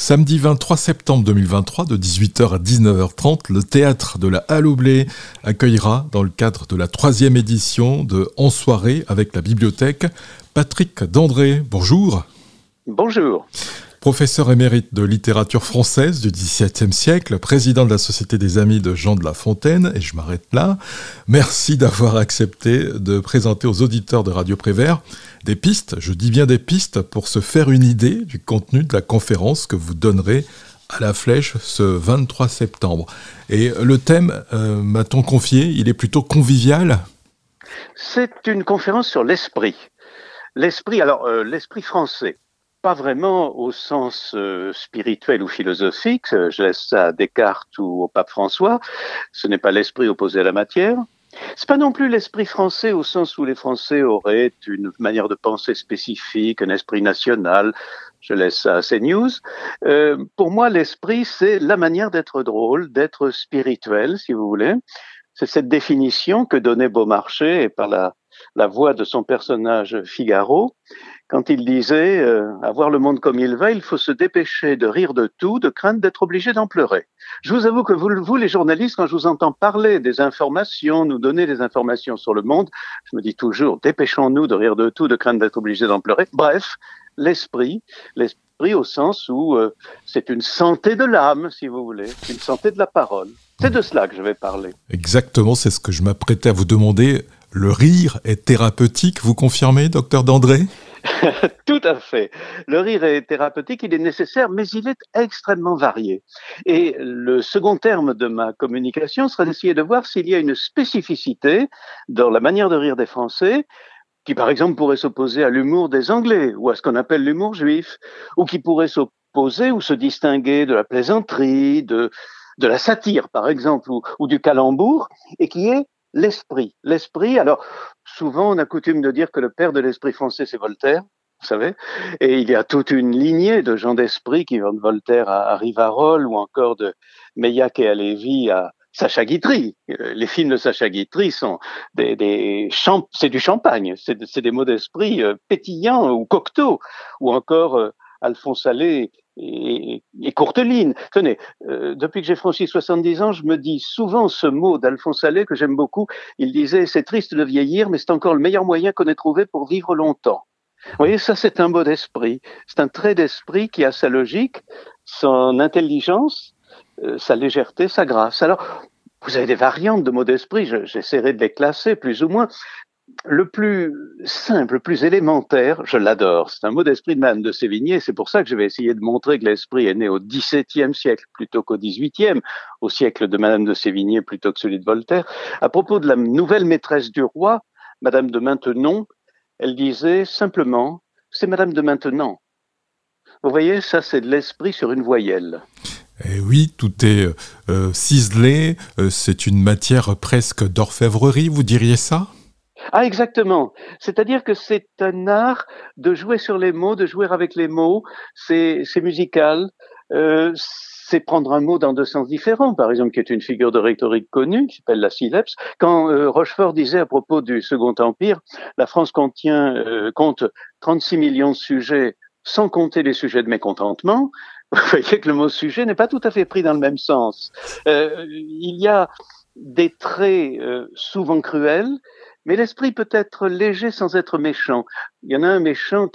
Samedi 23 septembre 2023, de 18h à 19h30, le théâtre de la Halle au Blé accueillera, dans le cadre de la 3e édition de En soirée avec la bibliothèque, Patrick Dandré. Bonjour. Bonjour. Professeur émérite de littérature française du XVIIe siècle, président de la Société des Amis de Jean de La Fontaine, et je m'arrête là. Merci d'avoir accepté de présenter aux auditeurs de Radio Prévert des pistes, je dis bien des pistes, pour se faire une idée du contenu de la conférence que vous donnerez à la Flèche ce 23 septembre. Et le thème, m'a-t-on confié, il est plutôt convivial ? C'est une conférence sur l'esprit. L'esprit français. Pas vraiment au sens spirituel ou philosophique, je laisse ça à Descartes ou au pape François, ce n'est pas l'esprit opposé à la matière. C'est pas non plus l'esprit français au sens où les Français auraient une manière de penser spécifique, un esprit national, je laisse ça à CNews. Pour moi, l'esprit, c'est la manière d'être drôle, d'être spirituel, si vous voulez. C'est cette définition que donnait Beaumarchais et par la voix de son personnage Figaro, quand il disait à voir le monde comme il va, il faut se dépêcher de rire de tout, de crainte d'être obligé d'en pleurer. Je vous avoue que vous les journalistes, quand je vous entends parler des informations, nous donner des informations sur le monde, je me dis toujours, dépêchons-nous de rire de tout, de crainte d'être obligé d'en pleurer. Bref, l'esprit au sens où c'est une santé de l'âme, si vous voulez, une santé de la parole. C'est de cela que je vais parler. Exactement, c'est ce que je m'apprêtais à vous demander. Le rire est thérapeutique, vous confirmez, docteur Dandré ? Tout à fait. Le rire est thérapeutique, il est nécessaire, mais il est extrêmement varié. Et le second terme de ma communication sera d'essayer de voir s'il y a une spécificité dans la manière de rire des Français, qui par exemple pourrait s'opposer à l'humour des Anglais, ou à ce qu'on appelle l'humour juif, ou qui pourrait s'opposer ou se distinguer de la plaisanterie, de la satire par exemple, ou du calembour, et qui est l'esprit. L'esprit, alors souvent on a coutume de dire que le père de l'esprit français c'est Voltaire, vous savez, et il y a toute une lignée de gens d'esprit qui vont de Voltaire à Rivarol ou encore de Meilhac et Halévy à Sacha Guitry. Les films de Sacha Guitry sont c'est du champagne, c'est des mots d'esprit pétillants ou cocteaux, ou encore Alphonse Allais et Courteline. Tenez, depuis que j'ai franchi 70 ans, je me dis souvent ce mot d'Alphonse Allais que j'aime beaucoup. Il disait « c'est triste de vieillir, mais c'est encore le meilleur moyen qu'on ait trouvé pour vivre longtemps ». Vous voyez, ça c'est un mot d'esprit. C'est un trait d'esprit qui a sa logique, son intelligence, sa légèreté, sa grâce. Alors, vous avez des variantes de mots d'esprit, j'essaierai de les classer plus ou moins. Le plus simple, le plus élémentaire, je l'adore. C'est un mot d'esprit de Madame de Sévigné. C'est pour ça que je vais essayer de montrer que l'esprit est né au XVIIe siècle plutôt qu'au XVIIIe, au siècle de Madame de Sévigné plutôt que celui de Voltaire. À propos de la nouvelle maîtresse du roi, Madame de Maintenon, elle disait simplement « c'est Madame de Maintenon ». Vous voyez, ça c'est de l'esprit sur une voyelle. Eh oui, tout est ciselé, c'est une matière presque d'orfèvrerie, vous diriez ça ? Ah, exactement. C'est-à-dire que c'est un art de jouer sur les mots, de jouer avec les mots. C'est musical. C'est prendre un mot dans deux sens différents, par exemple, qui est une figure de rhétorique connue, qui s'appelle la syllèpse. Quand Rochefort disait à propos du Second Empire, la France compte 36 millions de sujets, sans compter les sujets de mécontentement, vous voyez que le mot sujet n'est pas tout à fait pris dans le même sens. Il y a des traits souvent cruels, mais l'esprit peut être léger sans être méchant. Il y en a un méchant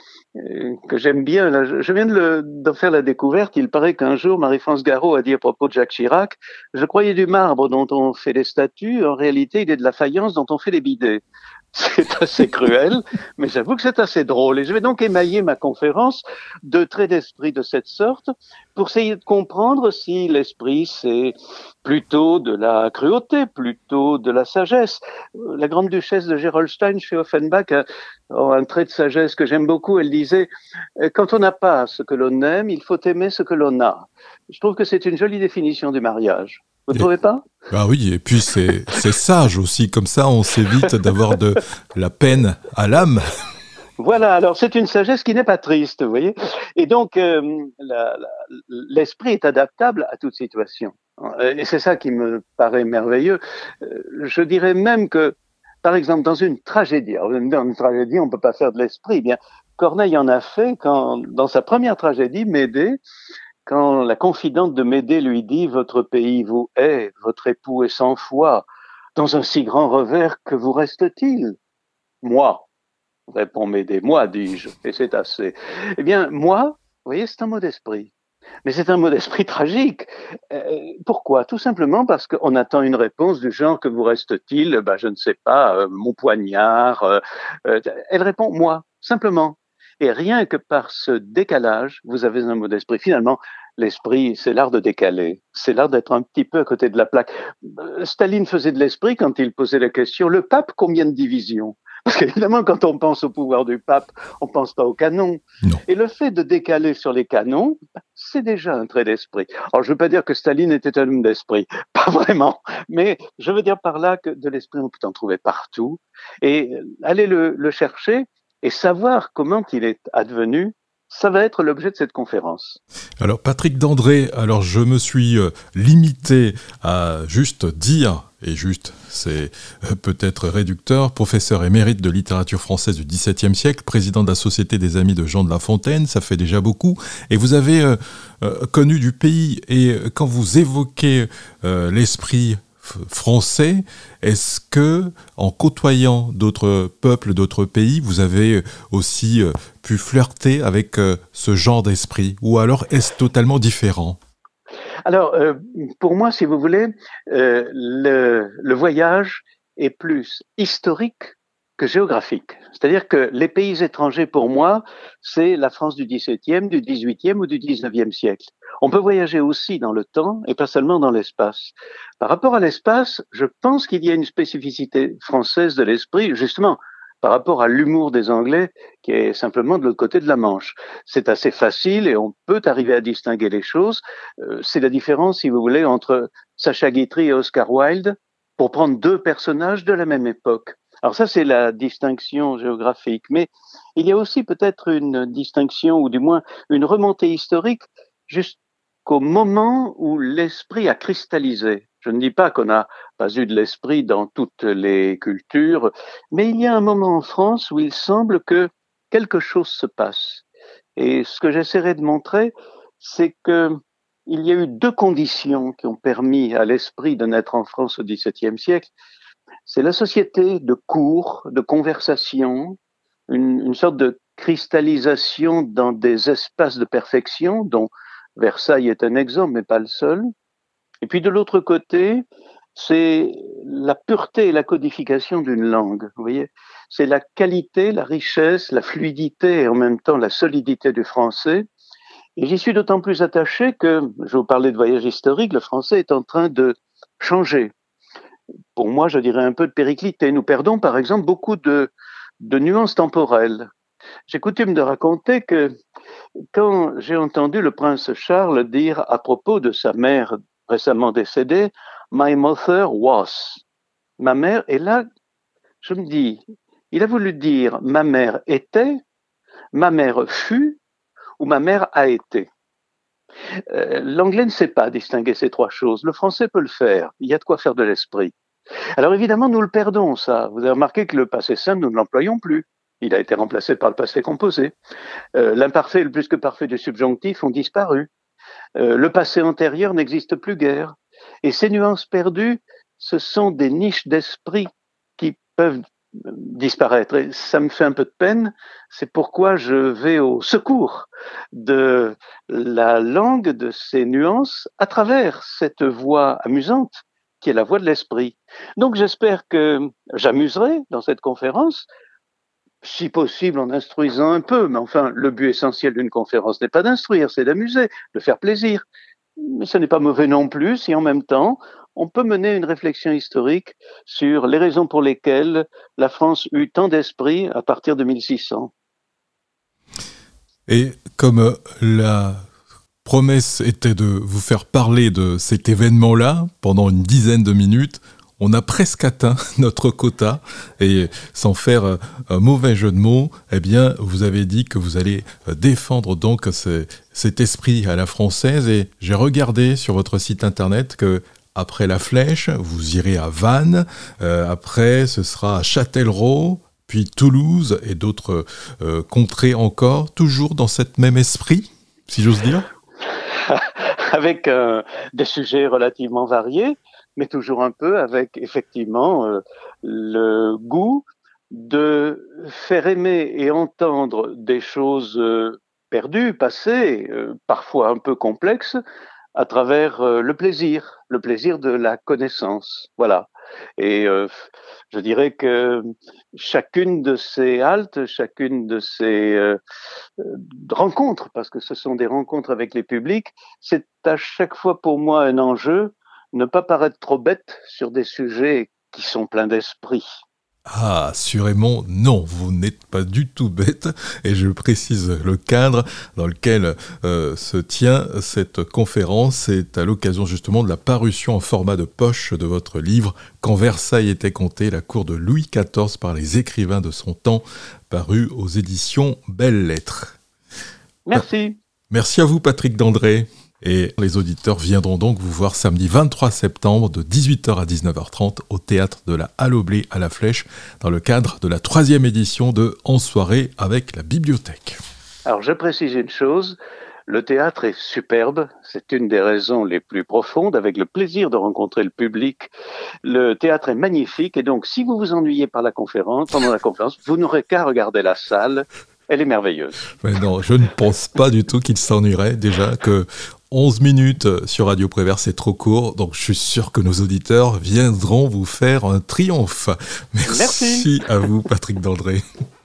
que j'aime bien. Là, je viens d'en faire la découverte. Il paraît qu'un jour, Marie-France Garot a dit à propos de Jacques Chirac, « Je croyais du marbre dont on fait les statues. En réalité, il est de la faïence dont on fait les bidets. » C'est assez cruel, mais j'avoue que c'est assez drôle. Et je vais donc émailler ma conférence de traits d'esprit de cette sorte pour essayer de comprendre si l'esprit, c'est plutôt de la cruauté, plutôt de la sagesse. La grande duchesse de Gerolstein chez Offenbach a un trait de sagesse que j'aime beaucoup. Elle disait « Quand on n'a pas ce que l'on aime, il faut aimer ce que l'on a ». Je trouve que c'est une jolie définition du mariage. Vous ne trouvez pas ? Ah oui, et puis c'est sage aussi, comme ça on s'évite d'avoir de la peine à l'âme. Voilà, alors c'est une sagesse qui n'est pas triste, vous voyez. Et donc, l'esprit est adaptable à toute situation. Et c'est ça qui me paraît merveilleux. Je dirais même que, par exemple, dans une tragédie, on ne peut pas faire de l'esprit, eh bien, Corneille en a fait quand, dans sa première tragédie, Médée, quand la confidente de Médée lui dit « Votre pays vous hait, votre époux est sans foi, dans un si grand revers, que vous reste-t-il » ? « Moi », répond Médée, « moi, dis-je, et c'est assez. » Eh bien, moi, vous voyez, c'est un mot d'esprit. Mais c'est un mot d'esprit tragique. Pourquoi ? Tout simplement parce qu'on attend une réponse du genre « Que vous reste-t-il » ? Je ne sais pas, mon poignard. Elle répond « moi », simplement. Et rien que par ce décalage, vous avez un mot d'esprit. Finalement, l'esprit, c'est l'art de décaler. C'est l'art d'être un petit peu à côté de la plaque. Staline faisait de l'esprit quand il posait la question « Le pape, combien de divisions ?» Parce qu'évidemment, quand on pense au pouvoir du pape, on pense pas au canon. Non. Et le fait de décaler sur les canons, c'est déjà un trait d'esprit. Alors, je ne veux pas dire que Staline était un homme d'esprit, pas vraiment, mais je veux dire par là que de l'esprit, on peut en trouver partout. Et aller le chercher et savoir comment il est advenu, ça va être l'objet de cette conférence. Alors Patrick Dandré, alors je me suis limité à juste dire, et juste c'est peut-être réducteur, professeur émérite de littérature française du XVIIe siècle, président de la Société des Amis de Jean de La Fontaine, ça fait déjà beaucoup, et vous avez connu du pays, et quand vous évoquez l'esprit français, est-ce que, en côtoyant d'autres peuples, d'autres pays, vous avez aussi pu flirter avec ce genre d'esprit, ou alors est-ce totalement différent ? Alors, pour moi, si vous voulez, le voyage est plus historique que géographique. C'est-à-dire que les pays étrangers, pour moi, c'est la France du XVIIe, du XVIIIe ou du XIXe siècle. On peut voyager aussi dans le temps et pas seulement dans l'espace. Par rapport à l'espace, je pense qu'il y a une spécificité française de l'esprit, justement, par rapport à l'humour des Anglais, qui est simplement de l'autre côté de la Manche. C'est assez facile et on peut arriver à distinguer les choses. C'est la différence, si vous voulez, entre Sacha Guitry et Oscar Wilde, pour prendre deux personnages de la même époque. Alors ça, c'est la distinction géographique, mais il y a aussi peut-être une distinction, ou du moins une remontée historique, jusqu'au moment où l'esprit a cristallisé. Je ne dis pas qu'on n'a pas eu de l'esprit dans toutes les cultures, mais il y a un moment en France où il semble que quelque chose se passe. Et ce que j'essaierai de montrer, c'est que il y a eu deux conditions qui ont permis à l'esprit de naître en France au XVIIe siècle. C'est la société de cours, de conversation, une sorte de cristallisation dans des espaces de perfection, dont Versailles est un exemple, mais pas le seul. Et puis de l'autre côté, c'est la pureté et la codification d'une langue. Vous voyez, c'est la qualité, la richesse, la fluidité et en même temps la solidité du français. Et j'y suis d'autant plus attaché que, je vous parlais de voyage historique, le français est en train de changer. Pour moi, je dirais un peu de périclité. Nous perdons, par exemple, beaucoup de nuances temporelles. J'ai coutume de raconter que quand j'ai entendu le prince Charles dire à propos de sa mère récemment décédée, « My mother was ». Ma mère, et là, je me dis, il a voulu dire « ma mère était »,« ma mère fut » ou « ma mère a été ». L'anglais ne sait pas distinguer ces trois choses. Le français peut le faire. Il y a de quoi faire de l'esprit. Alors évidemment, nous le perdons, ça. Vous avez remarqué que le passé simple, nous ne l'employons plus. Il a été remplacé par le passé composé. L'imparfait et le plus que parfait du subjonctif ont disparu. Le passé antérieur n'existe plus guère. Et ces nuances perdues, ce sont des niches d'esprit qui peuvent disparaître. Et ça me fait un peu de peine. C'est pourquoi je vais au secours de la langue, de ces nuances, à travers cette voix amusante qui est la voix de l'esprit. Donc j'espère que j'amuserai dans cette conférence, si possible en instruisant un peu, mais enfin, le but essentiel d'une conférence n'est pas d'instruire, c'est d'amuser, de faire plaisir. Mais ce n'est pas mauvais non plus si en même temps, on peut mener une réflexion historique sur les raisons pour lesquelles la France eut tant d'esprit à partir de 1600. Et comme la promesse était de vous faire parler de cet événement-là pendant une dizaine de minutes, on a presque atteint notre quota, et sans faire un mauvais jeu de mots, eh bien, vous avez dit que vous allez défendre donc cet esprit à la française, et j'ai regardé sur votre site internet que après la Flèche, vous irez à Vannes, après ce sera à Châtellerault, puis Toulouse et d'autres contrées encore, toujours dans cet même esprit, si j'ose dire? Avec des sujets relativement variés, mais toujours un peu avec effectivement le goût de faire aimer et entendre des choses perdues, passées, parfois un peu complexes, à travers le plaisir de la connaissance. Voilà. Et je dirais que chacune de ces haltes, chacune de ces rencontres, parce que ce sont des rencontres avec les publics, c'est à chaque fois pour moi un enjeu, ne pas paraître trop bête sur des sujets qui sont pleins d'esprit. Ah, assurément, non, vous n'êtes pas du tout bête, et je précise le cadre dans lequel se tient cette conférence. C'est à l'occasion justement de la parution en format de poche de votre livre « Quand Versailles était compté, la cour de Louis XIV par les écrivains de son temps », paru aux éditions Belles Lettres. Merci. Merci à vous, Patrick Dandré. Et les auditeurs viendront donc vous voir samedi 23 septembre de 18h à 19h30 au théâtre de la Halle au Blé à la Flèche dans le cadre de la 3e édition de En soirée avec la bibliothèque. Alors je précise une chose, le théâtre est superbe, c'est une des raisons les plus profondes, avec le plaisir de rencontrer le public. Le théâtre est magnifique et donc si vous vous ennuyez pendant la conférence, vous n'aurez qu'à regarder la salle. Elle est merveilleuse. Mais non, je ne pense pas du tout qu'il s'ennuierait. Déjà que 11 minutes sur Radio Prévert, c'est trop court. Donc, je suis sûr que nos auditeurs viendront vous faire un triomphe. Merci à vous, Patrick Dandré.